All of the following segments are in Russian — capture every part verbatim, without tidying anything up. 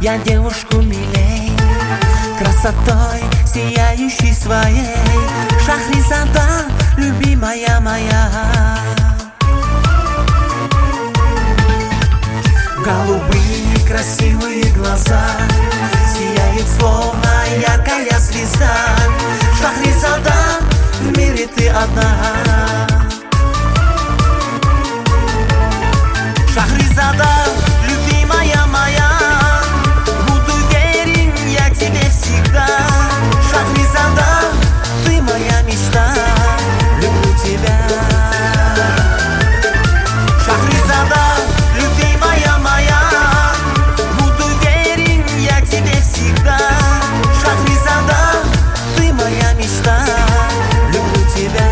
я девушку милей, красотой сияющей своей. Шахризада, любимая моя. Голубые красивые глаза, сияет словно яркая звезда. Шахризада, в мире ты одна. Шахризада, любимая моя, буду верен я тебе всегда. Шахризада, ты моя мечта, люблю тебя. Шахризада, любимая моя, буду верен я тебе всегда. Шахризада, ты моя мечта, люблю тебя.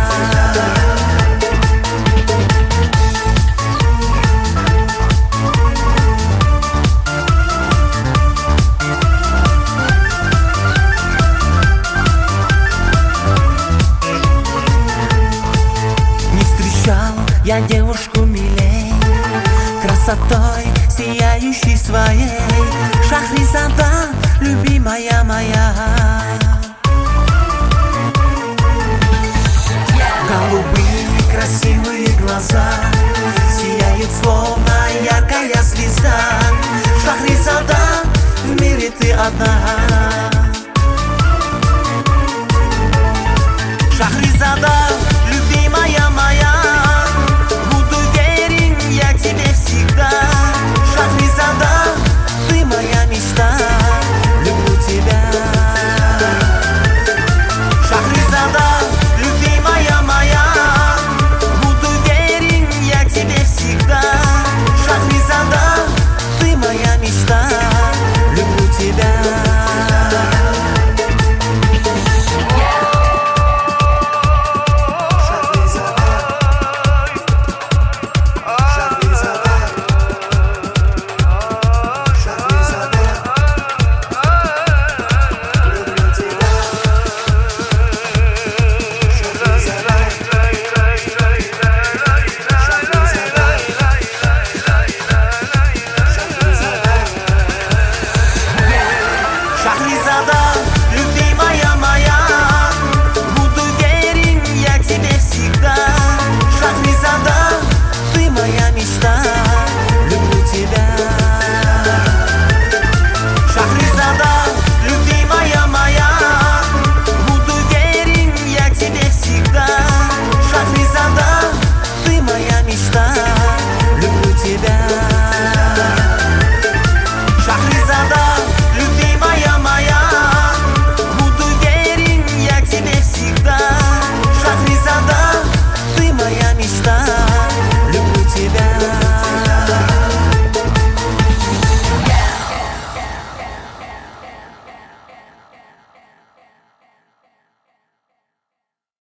Я девушку милей, красотой сияющей своей. Шахризада, любимая моя.